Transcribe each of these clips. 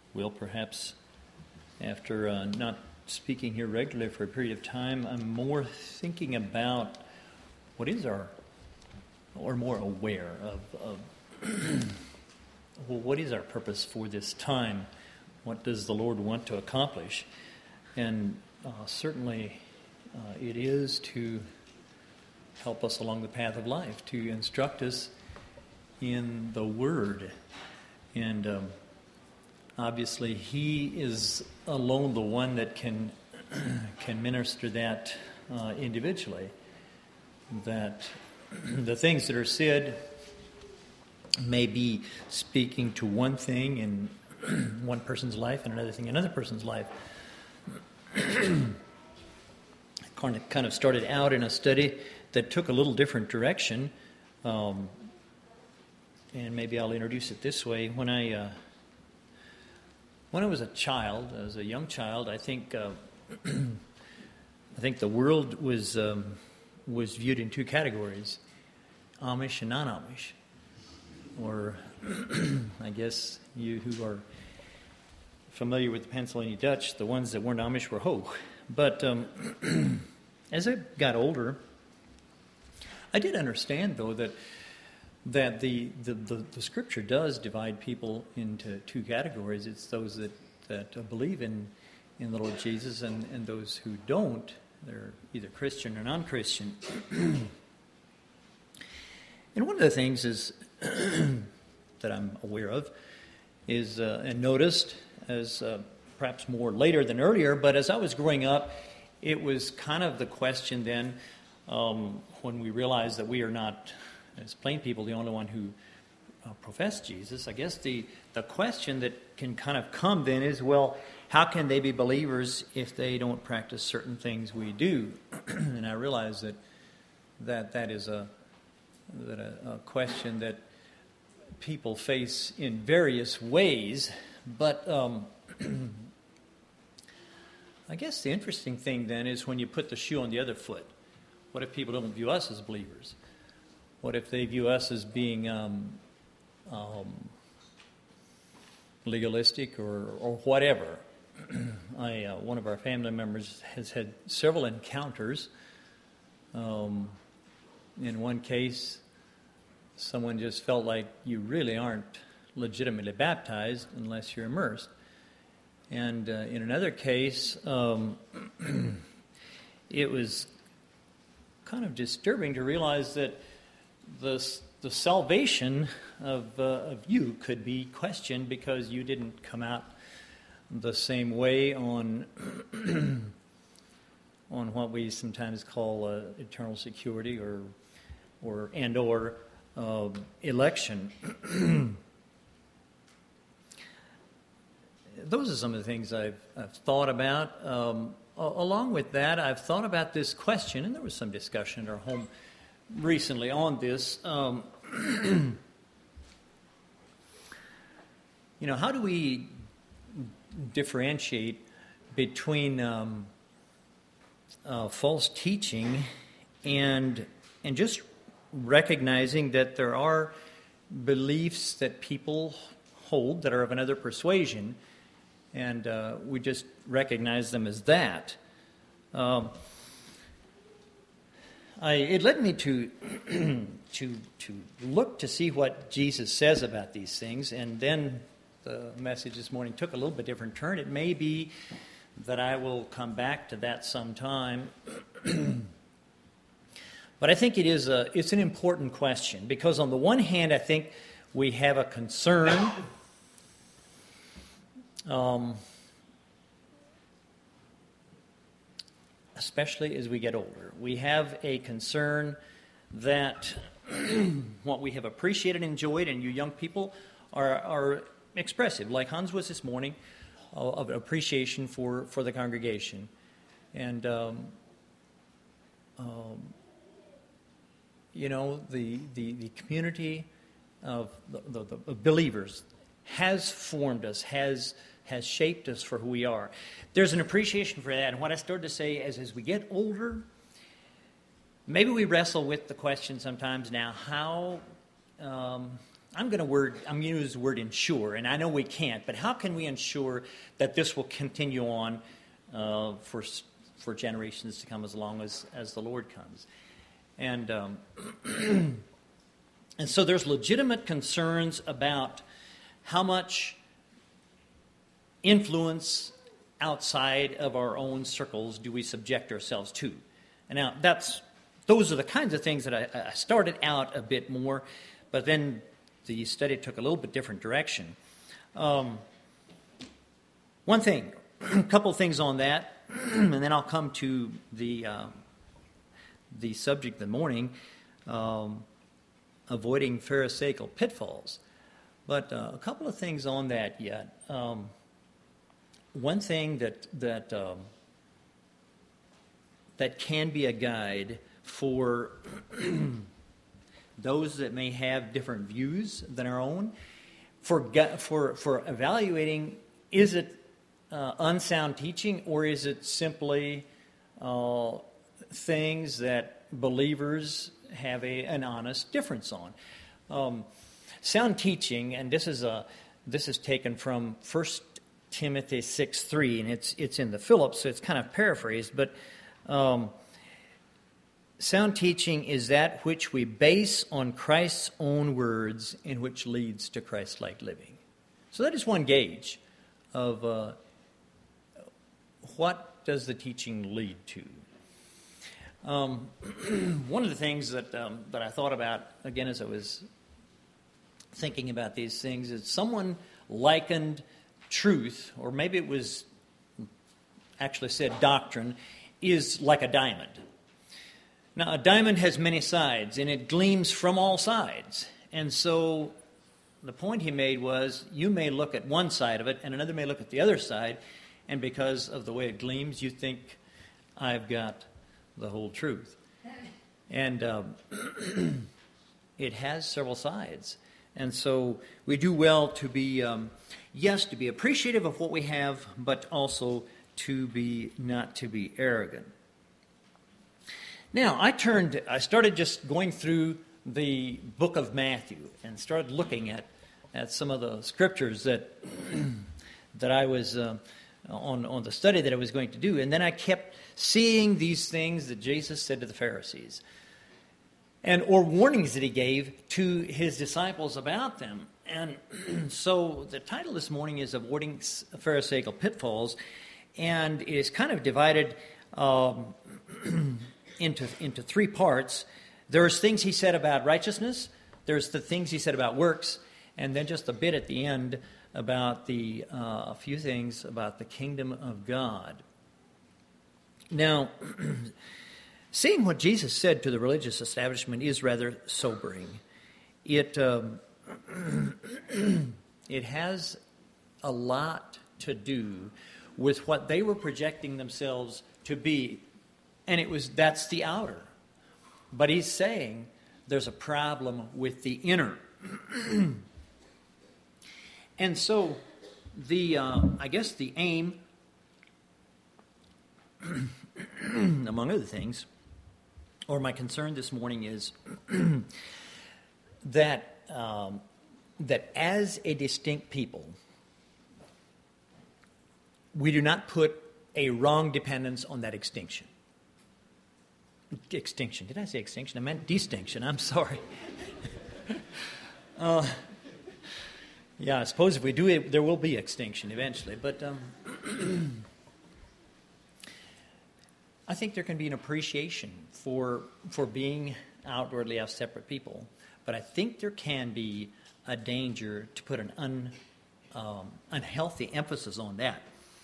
will perhaps, after not speaking here regularly for a period of time, I'm more thinking about what is our, or more aware of well, what is our purpose for this time? What does the Lord want to accomplish? And certainly it is to help us along the path of life, to instruct us in the Word. And obviously He is alone the one that can minister that individually. That the things that are said may be speaking to one thing in one person's life and another thing in another person's life. Kind of started out in a study that took a little different direction, and maybe I'll introduce it this way. When I was a child, as a young child, I think the world was viewed in two categories: Amish and non-Amish. Or I guess you who are familiar with the Pennsylvania Dutch, the ones that weren't Amish were Ho. But as I got older, I did understand, though, that the Scripture does divide people into two categories. It's those that believe in the Lord Jesus and those who don't. They're either Christian or non-Christian. And one of the things is that I'm aware of is, and noticed as perhaps more later than earlier, but as I was growing up, it was kind of the question then, when we realized that we are not, as plain people, the only one who profess Jesus. I guess the question that can kind of come then is, well, how can they be believers if they don't practice certain things we do? And I realize that is a question that people face in various ways, but I guess the interesting thing then is when you put the shoe on the other foot. What if people don't view us as believers? What if they view us as being legalistic or whatever? One of our family members has had several encounters. In one case, someone just felt like you really aren't legitimately baptized unless you're immersed. And in another case, it was kind of disturbing to realize that the salvation of you could be questioned because you didn't come out the same way on what we sometimes call eternal security or election. Those are some of the things I've thought about. Along with that, I've thought about this question, and there was some discussion at our home recently on this. How do we differentiate between false teaching and just recognizing that there are beliefs that people hold that are of another persuasion, and we just recognize them as that. It led me to look to see what Jesus says about these things, and then the message this morning took a little bit different turn. It may be that I will come back to that sometime. But I think it's an important question, because on the one hand, I think we have a concern especially as we get older. We have a concern that what we have appreciated and enjoyed, and you young people are expressive, like Hans was this morning, of appreciation for the congregation. And the community of the believers has formed us, has shaped us for who we are. There's an appreciation for that. And what I started to say is, as we get older, maybe we wrestle with the question sometimes now, how I'm going to use the word ensure, and I know we can't, but how can we ensure that this will continue on for generations to come as long as the Lord comes? And and so there's legitimate concerns about how much influence outside of our own circles do we subject ourselves to. And now those are the kinds of things that I started out a bit more, but then the study took a little bit different direction. One thing, a couple things on that, and then I'll come to the subject of the morning, avoiding Pharisaical pitfalls. But a couple of things on that yet. One thing that can be a guide for those that may have different views than our own, for evaluating, is it unsound teaching, or is it simply things that believers have an honest difference on? Sound teaching, and this is taken from 1 Timothy 6:3, and it's in the Phillips, so it's kind of paraphrased, but sound teaching is that which we base on Christ's own words and which leads to Christ-like living. So that is one gauge of what does the teaching lead to. One of the things that I thought about, again, as I was thinking about these things, is someone likened truth, or maybe it was actually said doctrine, is like a diamond. Now, a diamond has many sides, and it gleams from all sides. And so the point he made was, you may look at one side of it, and another may look at the other side, and because of the way it gleams, you think, I've got the whole truth. And it has several sides. And so we do well to be, to be appreciative of what we have, but also not to be arrogant. Now, I started just going through the book of Matthew and started looking at some of the scriptures that I was on the study that I was going to do. And then I kept seeing these things that Jesus said to the Pharisees, or warnings that he gave to his disciples about them. And so the title this morning is Avoiding Pharisaical Pitfalls, and it is kind of divided into three parts. There's things he said about righteousness, there's the things he said about works, and then just a bit at the end about a few things about the kingdom of God. Now, seeing what Jesus said to the religious establishment is rather sobering. It has a lot to do with what they were projecting themselves to be, and that's the outer. But he's saying there's a problem with the inner. And so I guess the aim, among other things, or my concern this morning is that as a distinct people, we do not put a wrong dependence on that extinction. Extinction. Did I say extinction? I meant distinction. I'm sorry. Yeah, I suppose if we do it, there will be extinction eventually. But I think there can be an appreciation for being outwardly a separate people. But I think there can be a danger to put an unhealthy emphasis on that.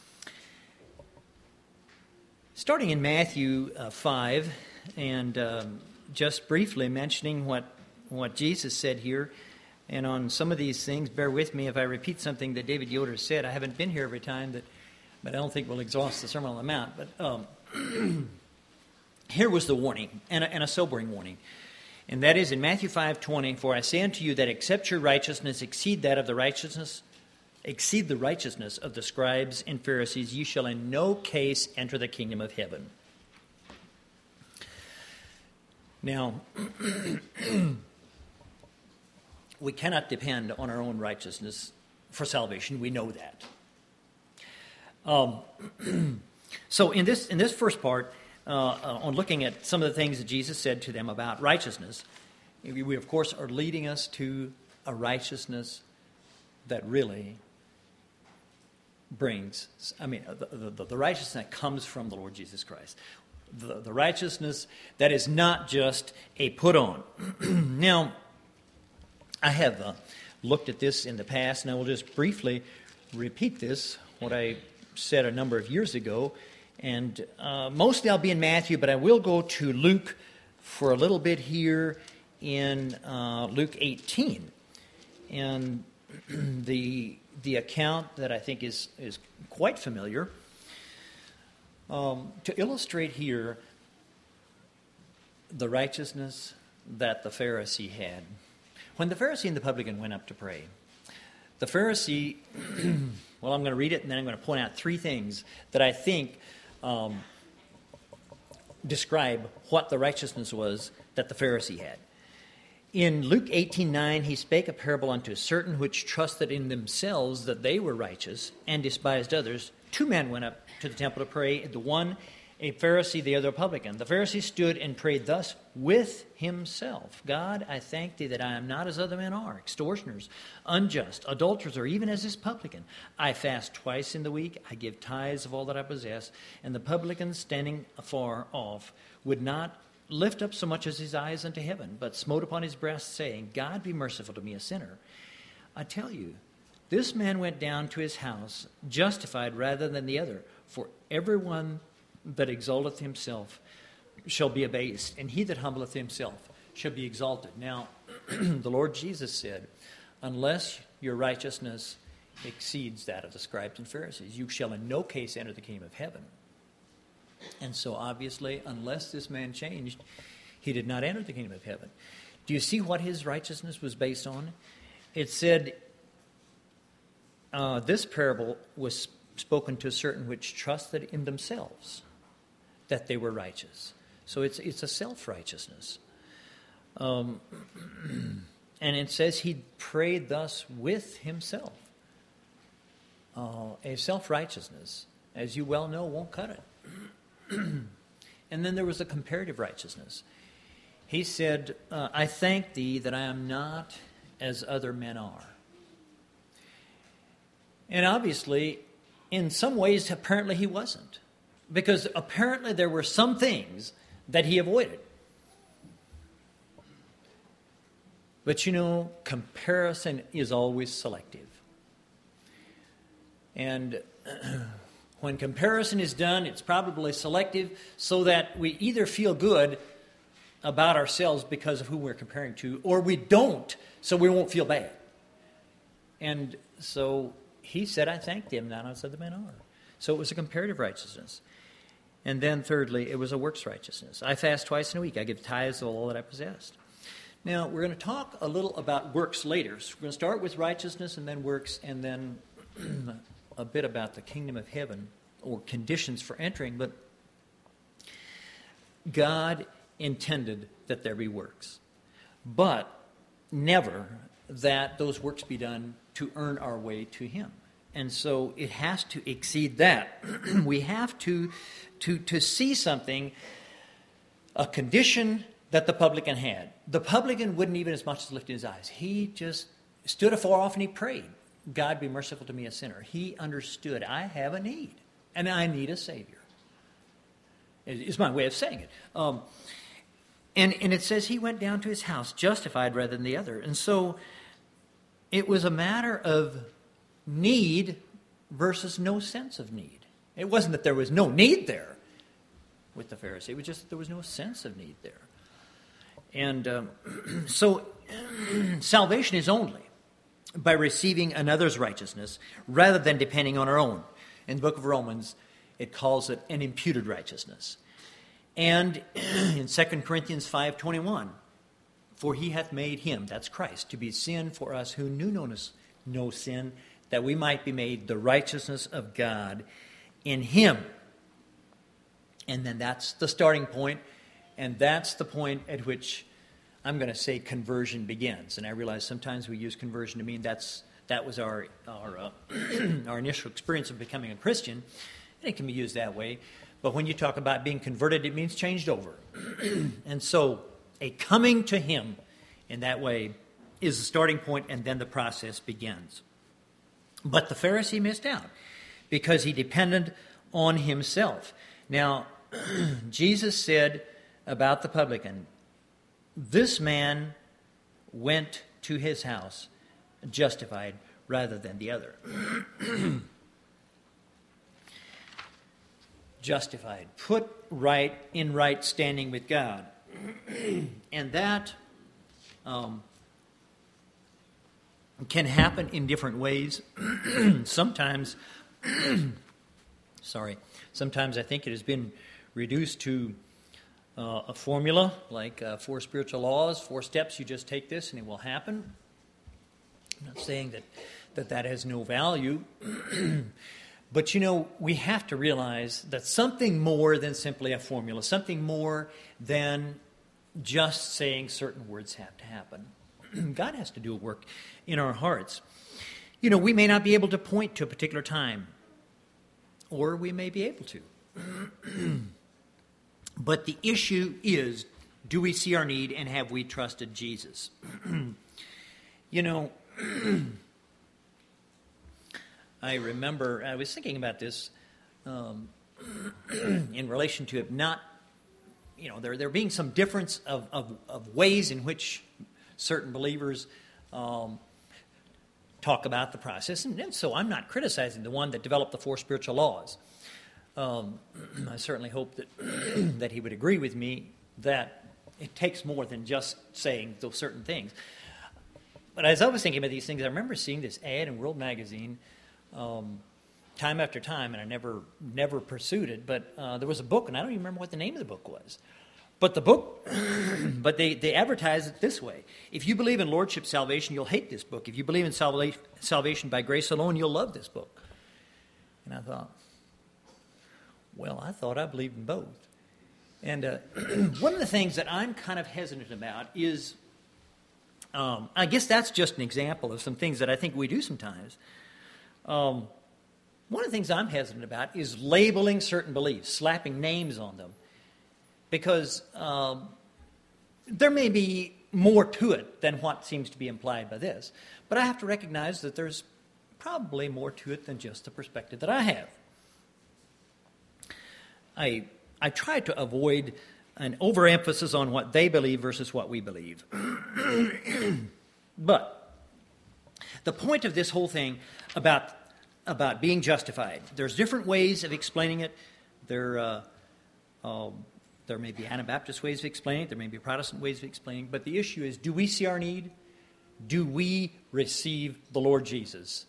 Starting in Matthew 5, and just briefly mentioning what Jesus said here, and on some of these things, bear with me if I repeat something that David Yoder said. I haven't been here every time, but I don't think we'll exhaust the sermon amount. But here was the warning, and a sobering warning. And that is in Matthew 5:20, "For I say unto you that except your righteousness exceed the righteousness of the scribes and Pharisees, you shall in no case enter the kingdom of heaven." Now, we cannot depend on our own righteousness for salvation. We know that. So in this first part, on looking at some of the things that Jesus said to them about righteousness, we of course are leading us to a righteousness that really brings, the righteousness that comes from the Lord Jesus Christ. The righteousness that is not just a put-on. Now, I have looked at this in the past, and I will just briefly repeat this, what I said a number of years ago. And mostly I'll be in Matthew, but I will go to Luke for a little bit here in Luke 18. And the account that I think is quite familiar, to illustrate here the righteousness that the Pharisee had. When the Pharisee and the publican went up to pray, the Pharisee, well, I'm going to read it and then I'm going to point out three things that I think describe what the righteousness was that the Pharisee had. In Luke 18:9, he spake a parable unto certain which trusted in themselves that they were righteous and despised others. Two men went up to the temple to pray, the one a Pharisee, the other a publican. The Pharisee stood and prayed thus with himself. God, I thank thee that I am not as other men are, extortioners, unjust, adulterers, or even as this publican. I fast twice in the week, I give tithes of all that I possess. And the publican, standing afar off, would not lift up so much as his eyes unto heaven, but smote upon his breast, saying, God, be merciful to me, a sinner. I tell you, this man went down to his house justified rather than the other. For everyone that exalteth himself shall be abased, and he that humbleth himself shall be exalted. Now, the Lord Jesus said, unless your righteousness exceeds that of the scribes and Pharisees, you shall in no case enter the kingdom of heaven. And so obviously, unless this man changed, he did not enter the kingdom of heaven. Do you see what his righteousness was based on? It said, this parable was spoken to certain which trusted in themselves that they were righteous. So it's a self-righteousness. And it says he prayed thus with himself. A self-righteousness, as you well know, won't cut it. And then there was a comparative righteousness. He said, I thank thee that I am not as other men are. And obviously, in some ways, apparently he wasn't. Because apparently there were some things that he avoided. But you know, comparison is always selective. And when comparison is done, it's probably selective so that we either feel good about ourselves because of who we're comparing to, or we don't, so we won't feel bad. And so he said, I thank them, not as other men are. So it was a comparative righteousness. And then thirdly, it was a works righteousness. I fast twice in a week. I give tithes of all that I possessed. Now, we're going to talk a little about works later. So we're going to start with righteousness and then works, and then a bit about the kingdom of heaven or conditions for entering. But God intended that there be works, but never that those works be done to earn our way to him. And so it has to exceed that. We have to see something, a condition that the publican had. The publican wouldn't even as much as lift his eyes. He just stood afar off and he prayed, God, be merciful to me, a sinner. He understood, I have a need, and I need a Savior. It's my way of saying it. And it says he went down to his house, justified rather than the other. And so it was a matter of need versus no sense of need. It wasn't that there was no need there with the Pharisee. It was just that there was no sense of need there. And so salvation is only by receiving another's righteousness rather than depending on our own. In the book of Romans, it calls it an imputed righteousness. And in 2 Corinthians 5:21, for he hath made him, that's Christ, to be sin for us who knew no sin, that we might be made the righteousness of God in him. And then that's the starting point, and that's the point at which I'm going to say conversion begins. And I realize sometimes we use conversion to mean that was our our initial experience of becoming a Christian. And it can be used that way. But when you talk about being converted, it means changed over. And so a coming to him in that way is the starting point, and then the process begins. But the Pharisee missed out because he depended on himself. Now, Jesus said about the publican, this man went to his house justified rather than the other. Justified, put right in right standing with God. And that can happen in different ways. Sometimes I think it has been reduced to a formula, like 4 spiritual laws, 4 steps, you just take this and it will happen. I'm not saying that has no value. But, we have to realize that something more than simply a formula, something more than just saying certain words have to happen. God has to do a work in our hearts. We may not be able to point to a particular time, or we may be able to. But the issue is, do we see our need and have we trusted Jesus? I remember, I was thinking about this in relation to it not, there being some difference of ways in which certain believers talk about the process. And so I'm not criticizing the one that developed the 4 spiritual laws. I certainly hope that he would agree with me that it takes more than just saying those certain things. But as I was thinking about these things, I remember seeing this ad in World Magazine time after time, and I never pursued it. But there was a book, and I don't even remember what the name of the book was. But they advertise it this way: if you believe in lordship salvation, you'll hate this book. If you believe in salvation by grace alone, you'll love this book. And I thought, I believed in both. And one of the things that I'm kind of hesitant about is, I guess that's just an example of some things that I think we do sometimes. One of the things I'm hesitant about is labeling certain beliefs, slapping names on them. Because there may be more to it than what seems to be implied by this. But I have to recognize that there's probably more to it than just the perspective that I have. I try to avoid an overemphasis on what they believe versus what we believe. But the point of this whole thing about being justified, there's different ways of explaining it. There may be Anabaptist ways of explaining it. There may be Protestant ways of explaining it. But the issue is, do we see our need? Do we receive the Lord Jesus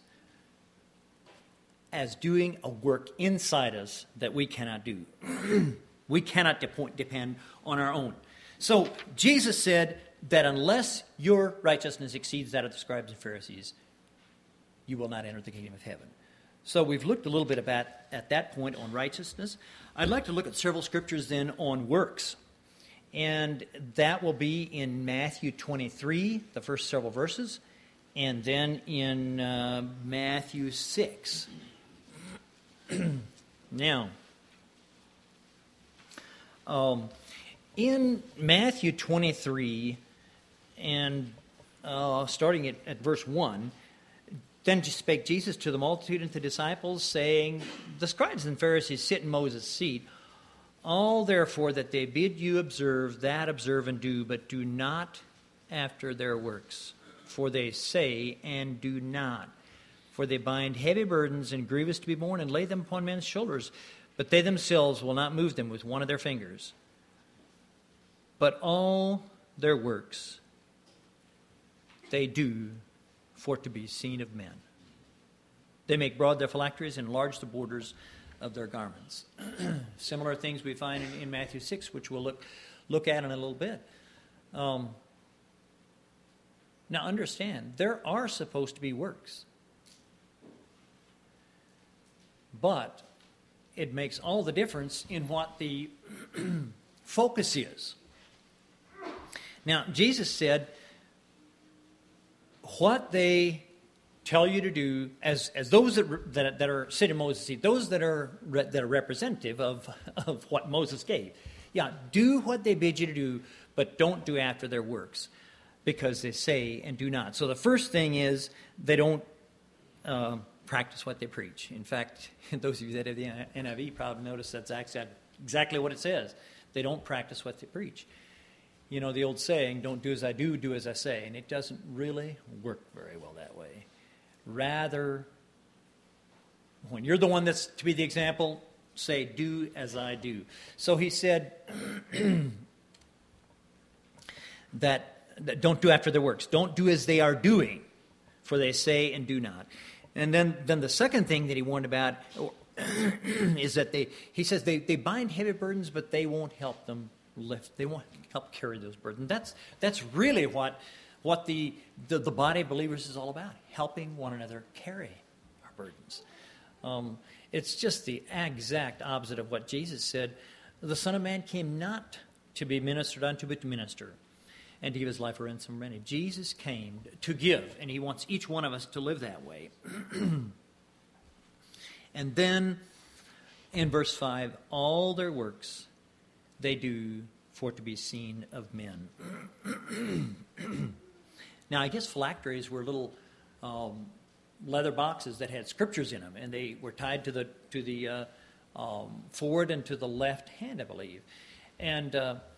as doing a work inside us that we cannot do? We cannot depend on our own. So Jesus said that unless your righteousness exceeds that of the scribes and Pharisees, you will not enter the kingdom of heaven. So we've looked a little bit at that point on righteousness. I'd like to look at several scriptures then on works. And that will be in Matthew 23, the first several verses, and then in Matthew 6. Now, in Matthew 23, and starting at verse 1, then spake Jesus to the multitude and to the disciples, saying, the scribes and Pharisees sit in Moses' seat. All therefore that they bid you observe, that observe and do, but do not after their works. For they say and do not. For they bind heavy burdens and grievous to be borne and lay them upon men's shoulders, but they themselves will not move them with one of their fingers. But all their works they do for to be seen of men. They make broad their phylacteries and enlarge the borders of their garments. Similar things we find in Matthew 6, which we'll look at in a little bit. Now understand, there are supposed to be works. But it makes all the difference in what the focus is. Now, Jesus said, what they tell you to do, as those that are sitting in Moses' seat, those that are representative of what Moses gave. Yeah, do what they bid you to do, but don't do after their works, because they say and do not. So the first thing is they don't practice what they preach. In fact, those of you that have the NIV probably notice that's exactly what it says. They don't practice what they preach. You know the old saying, don't do as I do as I say. And it doesn't really work very well that way. Rather, when you're the one that's to be the example, say, do as I do. So he said that don't do after their works. Don't do as they are doing, for they say and do not. And then the second thing that he warned about is that he says they bind heavy burdens, but they won't help them lift. They won't help carry those burdens. That's really what the body of believers is all about, helping one another carry our burdens. It's just the exact opposite of what Jesus said. The Son of Man came not to be ministered unto, but to minister, and to give his life a ransom for many. Jesus came to give, and he wants each one of us to live that way. And then, in verse 5, all their works they do for to be seen of men. Now, I guess phylacteries were little leather boxes that had scriptures in them, and they were tied to the forward and to the left hand, I believe. And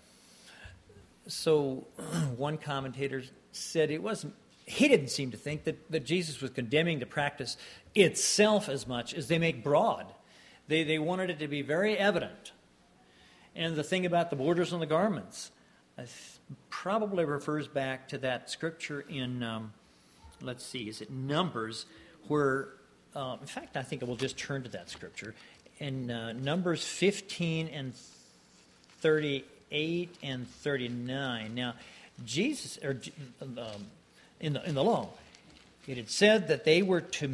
so one commentator said he didn't seem to think that Jesus was condemning the practice itself as much as they make broad. They wanted it to be very evident. And the thing about the borders on the garments probably refers back to that scripture in, is it Numbers, where, in fact, I think I will just turn to that scripture. In Numbers 15 and 38 and 39. Now, Jesus, in the law, it had said that they were to...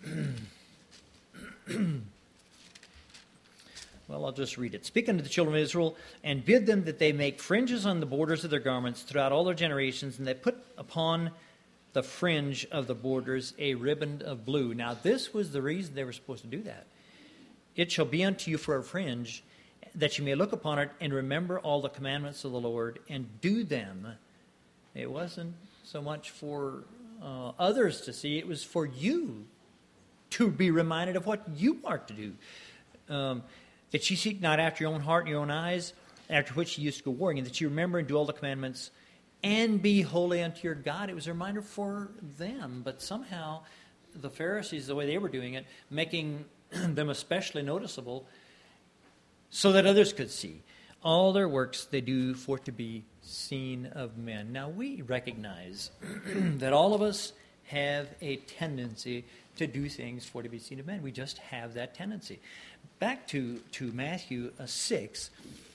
Well, I'll just read it. Speak unto the children of Israel, and bid them that they make fringes on the borders of their garments throughout all their generations, and they put upon the fringe of the borders a ribbon of blue. Now, this was the reason they were supposed to do that. It shall be unto you for a fringe, that you may look upon it and remember all the commandments of the Lord and do them. It wasn't so much for others to see. It was for you to be reminded of what you are to do. That you seek not after your own heart and your own eyes, after which you used to go warring, and that you remember and do all the commandments and be holy unto your God. It was a reminder for them. But somehow the Pharisees, the way they were doing it, making them especially noticeable so that others could see. All their works they do for to be seen of men. Now we recognize that all of us have a tendency to do things for to be seen of men. We just have that tendency. Back to Matthew 6,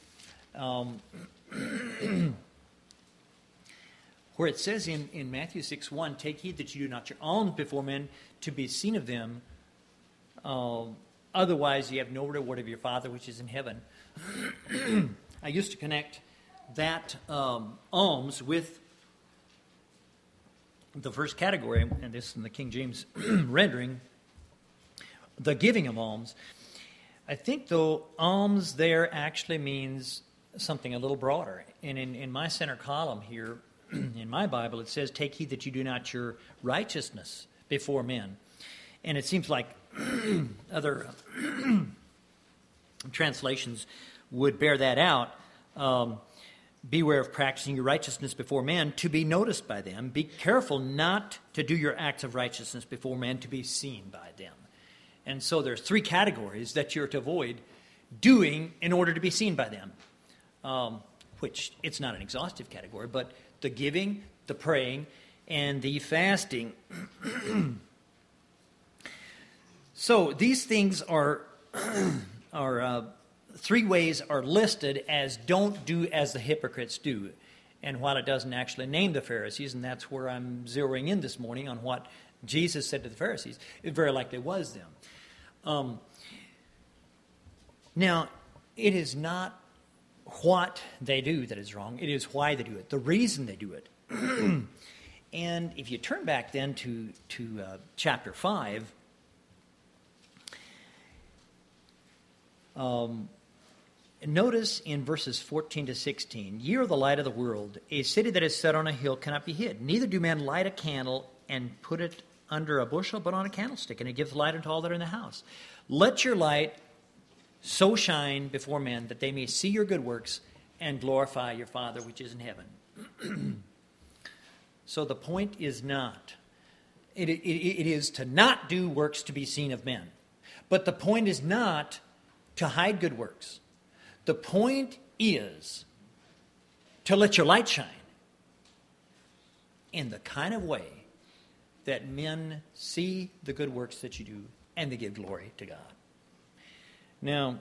where it says in Matthew 6:1, take heed that you do not your alms before men to be seen of them. Otherwise, you have no reward of your Father which is in heaven. I used to connect that alms with the first category, and this in the King James rendering, the giving of alms. I think, though, alms there actually means something a little broader. And in my center column here, in my Bible, it says, take heed that you do not your righteousness before men. And it seems like other translations would bear that out. Beware of practicing your righteousness before men to be noticed by them. Be careful not to do your acts of righteousness before men to be seen by them. And so there's three categories that you're to avoid doing in order to be seen by them, which it's not an exhaustive category, but the giving, the praying, and the fasting. So these things are three ways are listed as don't do as the hypocrites do. And while it doesn't actually name the Pharisees, and that's where I'm zeroing in this morning on what Jesus said to the Pharisees, it very likely was them. Now, it is not what they do that is wrong. It is why they do it, the reason they do it. And if you turn back then to chapter 5, notice in verses 14 to 16, "Ye are the light of the world. A city that is set on a hill cannot be hid. Neither do men light a candle and put it under a bushel, but on a candlestick, and it gives light unto all that are in the house. Let your light so shine before men that they may see your good works and glorify your Father which is in heaven." So the point is not, it is to not do works to be seen of men. But the point is not to hide good works. The point is to let your light shine in the kind of way that men see the good works that you do and they give glory to God. Now,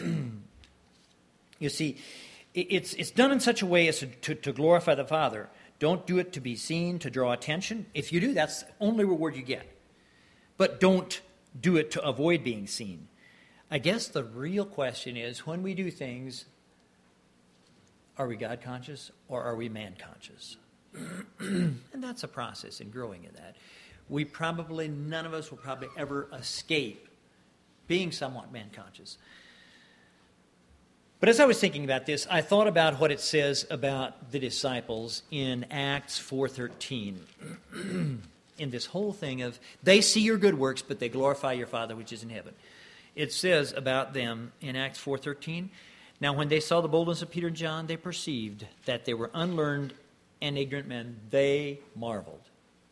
you see, it's done in such a way as to glorify the Father. Don't do it to be seen, to draw attention. If you do, that's the only reward you get. But don't do it to avoid being seen. I guess the real question is, when we do things, are we God conscious or are we man conscious? And that's a process in growing in that. None of us will probably ever escape being somewhat man conscious. But as I was thinking about this, I thought about what it says about the disciples in Acts 4:13. In this whole thing of, they see your good works, but they glorify your Father which is in heaven. It says about them in Acts 4:13, "Now when they saw the boldness of Peter and John, they perceived that they were unlearned and ignorant men. They marveled.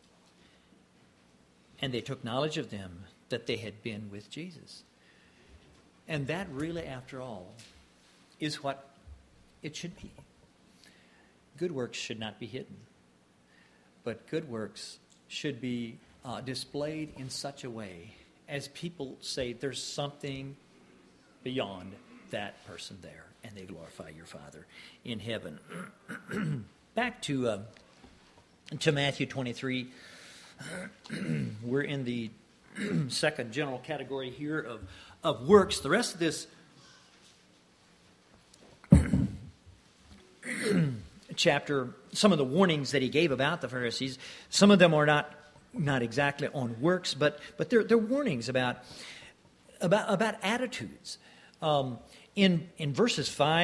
And they took knowledge of them that they had been with Jesus." And that really, after all, is what it should be. Good works should not be hidden. But good works should be displayed in such a way as people say there's something beyond that person there, and they glorify your Father in heaven. Back to Matthew 23. We're in the second general category here of works. The rest of this chapter, some of the warnings that he gave about the Pharisees, some of them are not exactly on works, but they're warnings about attitudes. In verses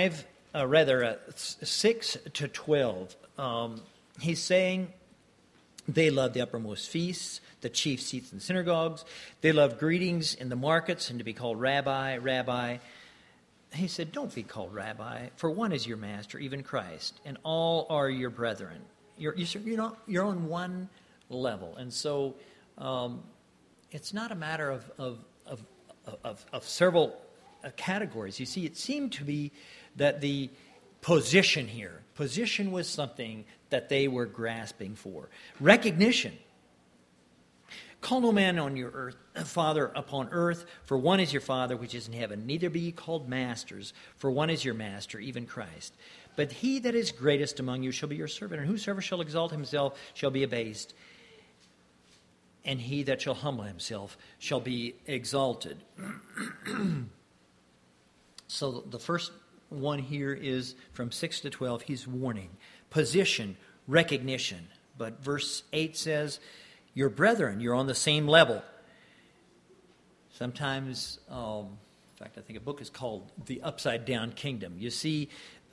6 to 12, he's saying they love the uppermost feasts, the chief seats in synagogues. They love greetings in the markets and to be called Rabbi, Rabbi. He said, don't be called Rabbi, for one is your master, even Christ, and all are your brethren. You're on one level. And so it's not a matter of several categories. You see, it seemed to be that the position was something that they were grasping for. Recognition. Call no man on your earth, Father upon earth, for one is your Father which is in heaven. Neither be ye called masters, for one is your master, even Christ. But he that is greatest among you shall be your servant, and whosoever shall exalt himself shall be abased, and he that shall humble himself shall be exalted. So the first one here is from 6 to 12. He's warning. Position, recognition. But verse 8 says, your brethren, you're on the same level. Sometimes, in fact, I think a book is called The Upside Down Kingdom. You see,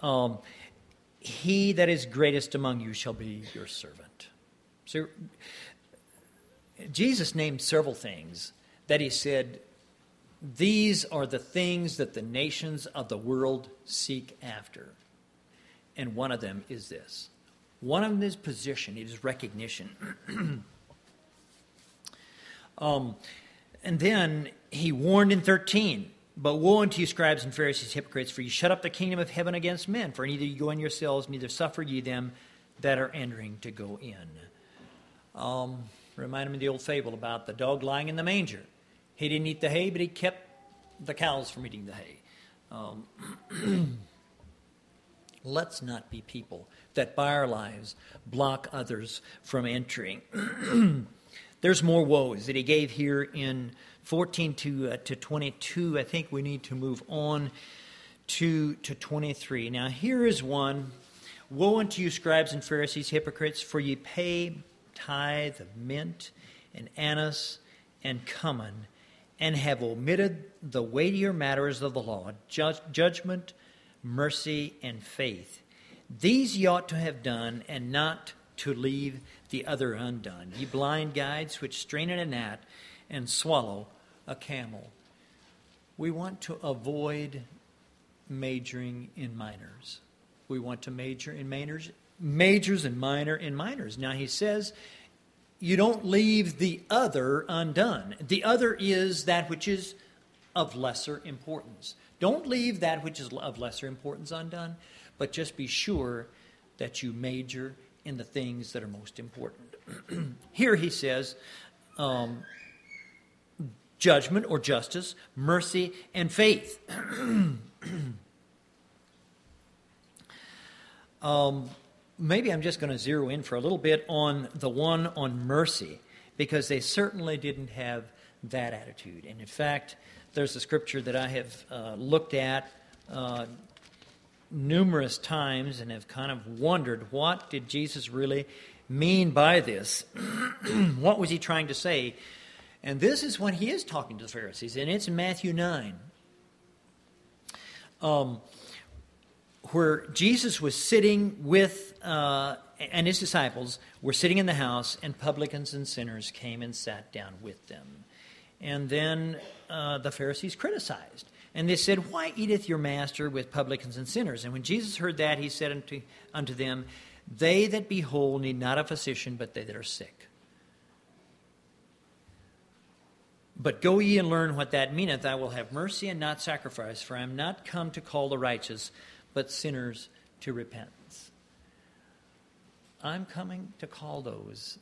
he that is greatest among you shall be your servant. So Jesus named several things that he said, these are the things that the nations of the world seek after. And one of them is this. One of them is position. It is recognition. And then he warned in 13, but woe unto you, scribes and Pharisees, hypocrites, for you shut up the kingdom of heaven against men. For neither you go in yourselves, neither suffer ye them that are entering to go in. Remind me of the old fable about the dog lying in the manger. He didn't eat the hay, but he kept the cows from eating the hay. Let's not be people that by our lives block others from entering. There's more woes that he gave here in 14 to 22. I think we need to move on 2 to 23. Now here is one. Woe unto you, scribes and Pharisees, hypocrites, for ye pay tithe of mint and anise and cumin, and have omitted the weightier matters of the law, judgment, mercy, and faith. These ye ought to have done, and not to leave the other undone. Ye blind guides, which strain at a gnat and swallow a camel. We want to avoid majoring in minors. We want to major in majors and minor in minors. Now he says, you don't leave the other undone. The other is that which is of lesser importance. Don't leave that which is of lesser importance undone, but just be sure that you major in the things that are most important. Here he says, judgment or justice, mercy, and faith. Maybe I'm just going to zero in for a little bit on the one on mercy, because they certainly didn't have that attitude. And in fact, there's a scripture that I have looked at numerous times and have kind of wondered, what did Jesus really mean by this? What was he trying to say? And this is when he is talking to the Pharisees, and it's in Matthew 9. Where Jesus was sitting with, and his disciples were sitting in the house, and publicans and sinners came and sat down with them. And then the Pharisees criticized. And they said, why eateth your master with publicans and sinners? And when Jesus heard that, he said unto them, they that be whole need not a physician, but they that are sick. But go ye and learn what that meaneth. I will have mercy and not sacrifice, for I am not come to call the righteous, but sinners to repentance. I'm coming to call those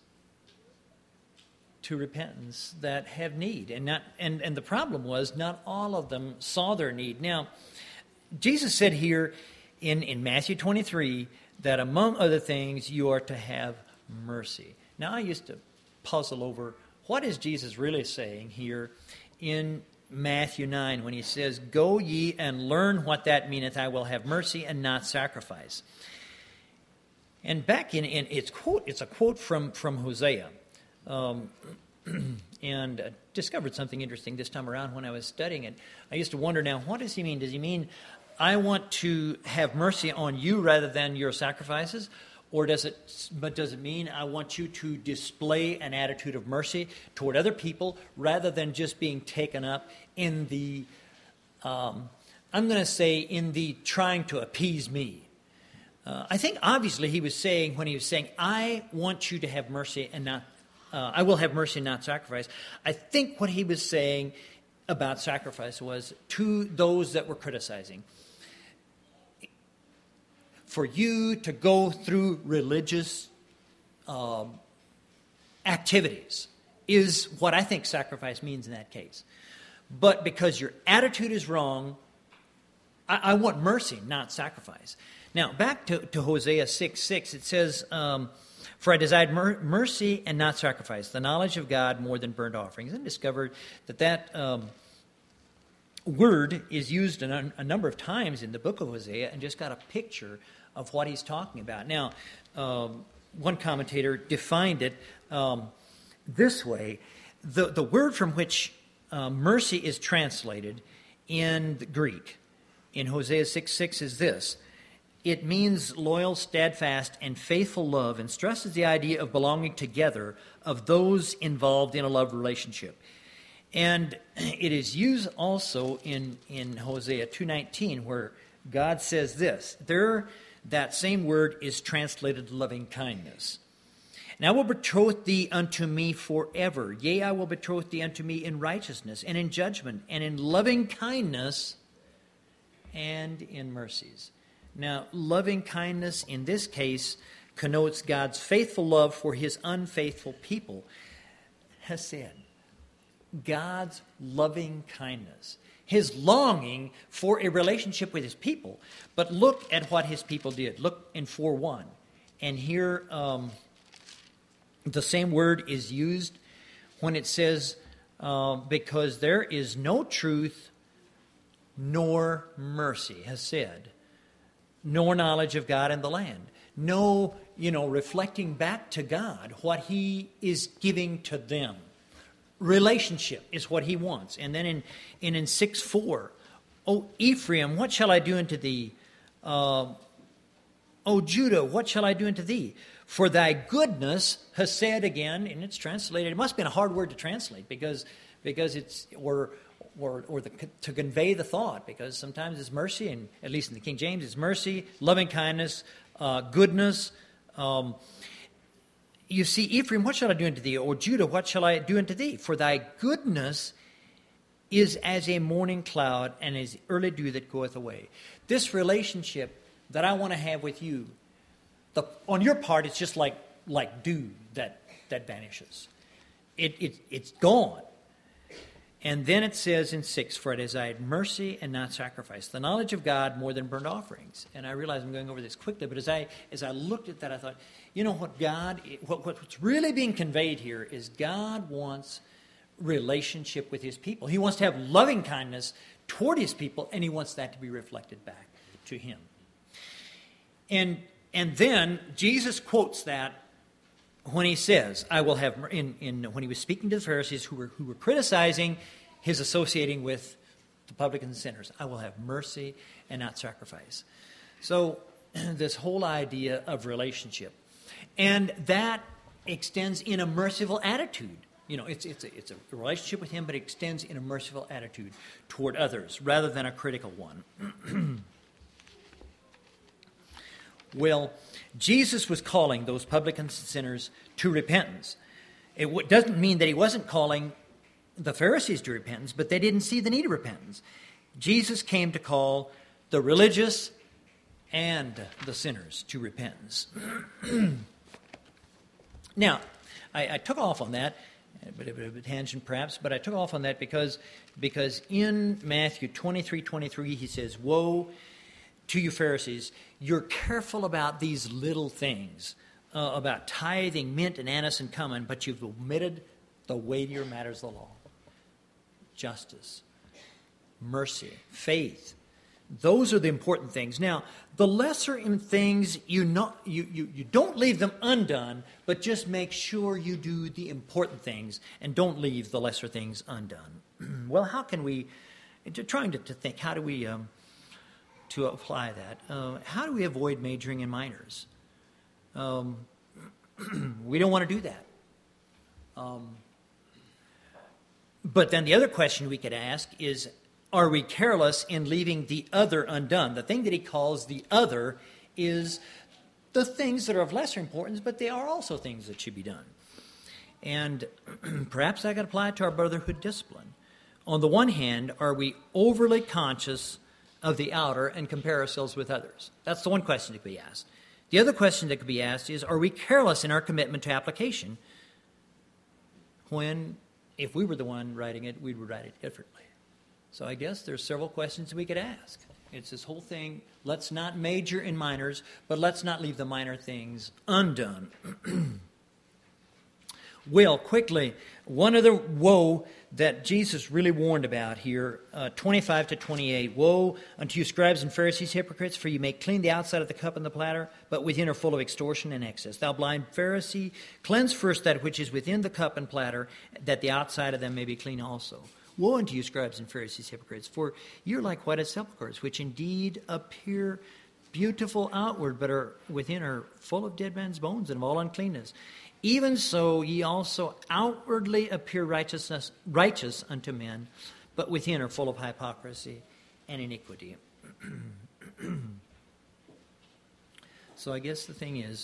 to repentance that have need. And the problem was not all of them saw their need. Now, Jesus said here in Matthew 23 that among other things you are to have mercy. Now, I used to puzzle over what is Jesus really saying here in Matthew 9 when he says, go ye and learn what that meaneth, I will have mercy and not sacrifice. And back in it's a quote from Hosea. And discovered something interesting this time around when I was studying it. I used to wonder, now, what does he mean? Does he mean, I want to have mercy on you rather than your sacrifices? Or does it mean I want you to display an attitude of mercy toward other people rather than just being taken up in the, I'm going to say, in the trying to appease me? I think obviously he was saying, when he was saying, I want you to have mercy and not, I will have mercy and not sacrifice. I think what he was saying about sacrifice was to those that were criticizing. For you to go through religious activities is what I think sacrifice means in that case. But because your attitude is wrong, I want mercy, not sacrifice. Now, back to Hosea 6:6, it says, for I desired mercy and not sacrifice, the knowledge of God more than burnt offerings. And discovered that word is used a number of times in the book of Hosea, and just got a picture of what he's talking about. Now, one commentator defined it this way. The word from which mercy is translated in the Greek, in Hosea 6:6, is this. It means loyal, steadfast, and faithful love, and stresses the idea of belonging together of those involved in a love relationship. And it is used also in Hosea 2:19, where God says this. There, that same word is translated loving kindness. And I will betroth thee unto me forever. Yea, I will betroth thee unto me in righteousness, and in judgment, and in loving kindness, and in mercies. Now, loving kindness in this case connotes God's faithful love for his unfaithful people. Hesed, God's loving kindness, his longing for a relationship with his people. But look at what his people did. Look in 4:1. And here the same word is used when it says, because there is no truth nor mercy, has said, nor knowledge of God in the land. No, reflecting back to God what he is giving to them. Relationship is what he wants. And then in 6:4, O Ephraim, what shall I do unto thee? O Judah, what shall I do unto thee? For thy goodness has said again, and it's translated. It must have been a hard word to translate because it's to convey the thought, because sometimes it's mercy, and at least in the King James, it's mercy, loving kindness, goodness. You see, Ephraim, what shall I do unto thee? O Judah, what shall I do unto thee? For thy goodness is as a morning cloud and as early dew that goeth away. This relationship that I want to have with you, on your part, it's just like dew that vanishes. It's gone. And then it says in 6, for it is I had mercy and not sacrifice, the knowledge of God more than burnt offerings. And I realize I'm going over this quickly, but as I looked at that, I thought, what's really being conveyed here is God wants relationship with his people. He wants to have loving kindness toward his people, and he wants that to be reflected back to him. And then Jesus quotes that when he says, "I will have," when he was speaking to the Pharisees who were criticizing his associating with the publicans and sinners, "I will have mercy and not sacrifice." So this whole idea of relationship, and that extends in a merciful attitude. It's a relationship with him, but it extends in a merciful attitude toward others rather than a critical one. Well, Jesus was calling those publicans and sinners to repentance. It doesn't mean that he wasn't calling the Pharisees to repentance, but they didn't see the need of repentance. Jesus came to call the religious and the sinners to repentance. Now, I took off on that, a bit of a tangent perhaps, but I took off on that because in Matthew 23:23 he says, "Woe to you Pharisees, you're careful about these little things, about tithing, mint and anise and cumin, but you've omitted the weightier matters of the law. Justice, mercy, faith. Those are the important things. Now, the lesser in things, you don't leave them undone, but just make sure you do the important things and don't leave the lesser things undone." Well, how can we, trying to think, how do we to apply that? How do we avoid majoring in minors? We don't want to do that. But then the other question we could ask is, are we careless in leaving the other undone? The thing that he calls the other is the things that are of lesser importance, but they are also things that should be done. And perhaps that could apply to our brotherhood discipline. On the one hand, are we overly conscious of the outer and compare ourselves with others? That's the one question that could be asked. The other question that could be asked is, are we careless in our commitment to application when, if we were the one writing it, we would write it differently? So I guess there's several questions we could ask. It's this whole thing, let's not major in minors, but let's not leave the minor things undone. Well, quickly, one other woe that Jesus really warned about here, 25 to 28. "Woe unto you, scribes and Pharisees, hypocrites, for you make clean the outside of the cup and the platter, but within are full of extortion and excess. Thou blind Pharisee, cleanse first that which is within the cup and platter, that the outside of them may be clean also. Woe unto you, scribes and Pharisees, hypocrites, for you're like whited sepulchres, which indeed appear beautiful outward, but within are full of dead men's bones and of all uncleanness. Even so ye also outwardly appear righteous unto men, but within are full of hypocrisy and iniquity." So I guess the thing is,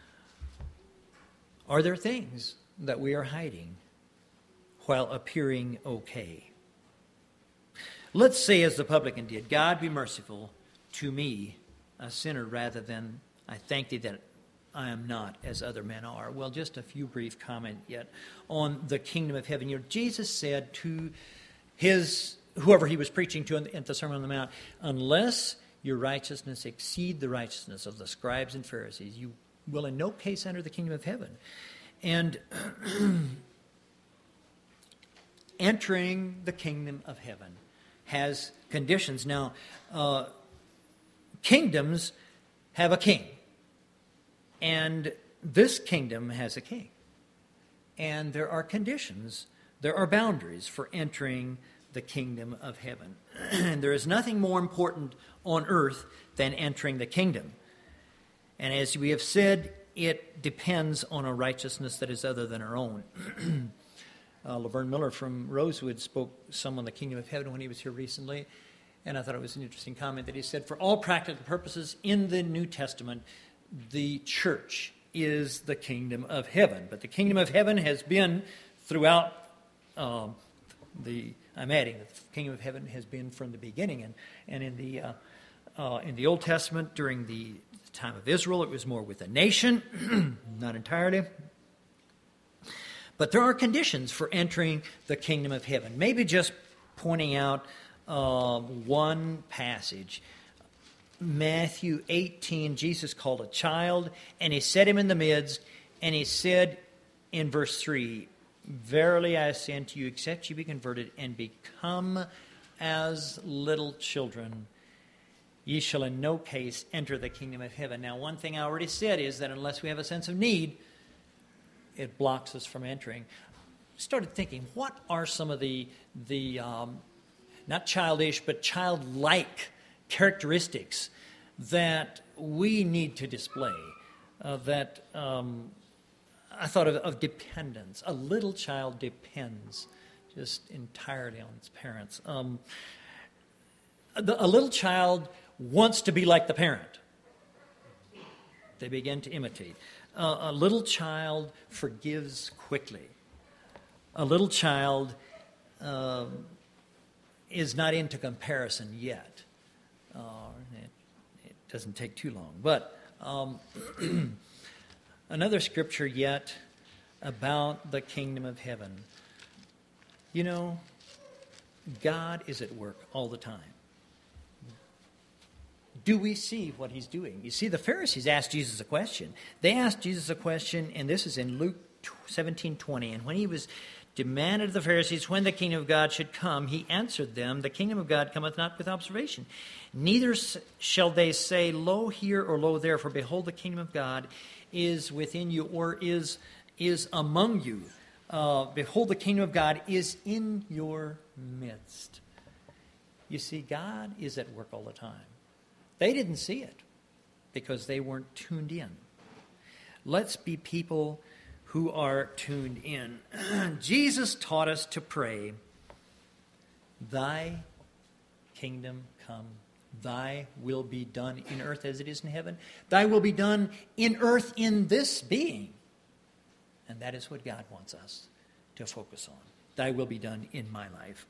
are there things that we are hiding while appearing okay? Let's say, as the publican did, "God be merciful to me, a sinner, rather than I thank thee that I am not as other men are." Well, just a few brief comment yet on the kingdom of heaven. Jesus said to whoever he was preaching to at the Sermon on the Mount, "Unless your righteousness exceed the righteousness of the scribes and Pharisees, you will in no case enter the kingdom of heaven." And entering the kingdom of heaven has conditions. Now, kingdoms have a king, and this kingdom has a king. And there are conditions, there are boundaries for entering the kingdom of heaven. And there is nothing more important on earth than entering the kingdom. And as we have said, it depends on a righteousness that is other than our own. Laverne Miller from Rosewood spoke some on the kingdom of heaven when he was here recently. And I thought it was an interesting comment that he said, for all practical purposes in the New Testament, the church is the kingdom of heaven. But the kingdom of heaven has been throughout I'm adding that the kingdom of heaven has been from the beginning. And in the Old Testament, during the time of Israel, it was more with a nation, not entirely. But there are conditions for entering the kingdom of heaven. Maybe just pointing out one passage. Matthew 18, Jesus called a child, and he set him in the midst, and he said in verse 3, verily I say unto you, except you be converted and become as little children, ye shall in no case enter the kingdom of heaven. Now, one thing I already said is that unless we have a sense of need, it blocks us from entering. I started thinking, what are some of the not childish, but childlike characteristics that we need to display, I thought of dependence. A little child depends just entirely on its parents. A little child wants to be like the parent. They begin to imitate. A little child forgives quickly. A little child is not into comparison yet. It doesn't take too long. But another scripture yet about the kingdom of heaven. You know, God is at work all the time. Do we see what he's doing? You see, the Pharisees asked Jesus a question. They asked Jesus a question, and this is in Luke 17:20. And when he was demanded of the Pharisees when the kingdom of God should come, he answered them, the kingdom of God cometh not with observation. Neither shall they say, lo here or lo there, for behold, the kingdom of God is within you, or is among you. Behold, the kingdom of God is in your midst. You see, God is at work all the time. They didn't see it because they weren't tuned in. Let's be people who are tuned in. Jesus taught us to pray, thy kingdom come, thy will be done in earth as it is in heaven. Thy will be done in earth in this being. And that is what God wants us to focus on. Thy will be done in my life.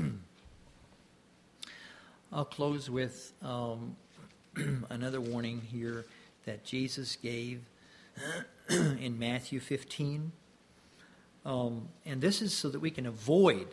I'll close with another warning here that Jesus gave in Matthew 15. And this is so that we can avoid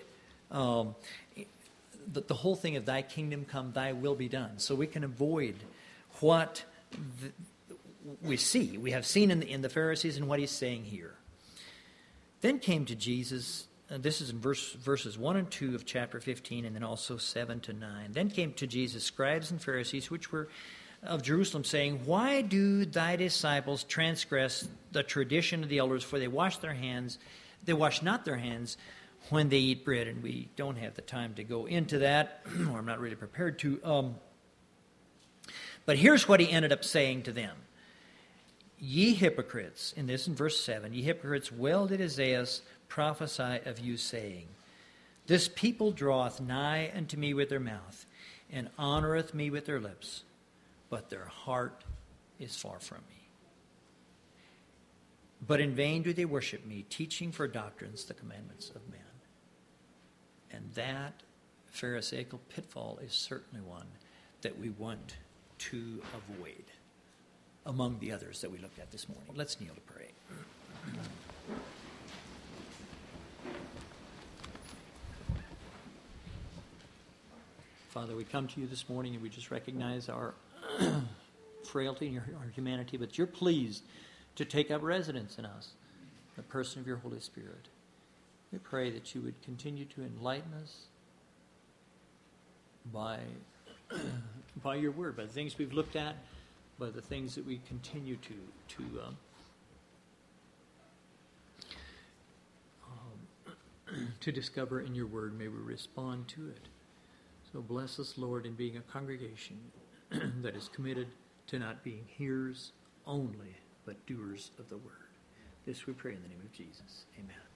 the whole thing of thy kingdom come, thy will be done. So we can avoid what we see. We have seen in the Pharisees and what he's saying here. Then came to Jesus, this is in verses 1 and 2 of chapter 15, and then also 7 to 9. Then came to Jesus scribes and Pharisees, which were of Jerusalem, saying, why do thy disciples transgress the tradition of the elders? For they wash not their hands when they eat bread. And we don't have the time to go into that, or I'm not really prepared to. But here's what he ended up saying to them. Ye hypocrites, in verse 7, ye hypocrites, well did Isaiah prophesy of you, saying, this people draweth nigh unto me with their mouth, and honoreth me with their lips, but their heart is far from me. But in vain do they worship me, teaching for doctrines the commandments of men. And that Pharisaical pitfall is certainly one that we want to avoid among the others that we looked at this morning. Let's kneel to pray. Father, we come to you this morning and we just recognize our frailty and our humanity, but you're pleased to take up residence in us, the person of your Holy Spirit. We pray that you would continue to enlighten us, by, by your word, by the things we've looked at, by the things that we continue to discover in your word. May we respond to it. So bless us, Lord, in being a congregation that is committed to not being hearers only, but doers of the word. This we pray in the name of Jesus. Amen.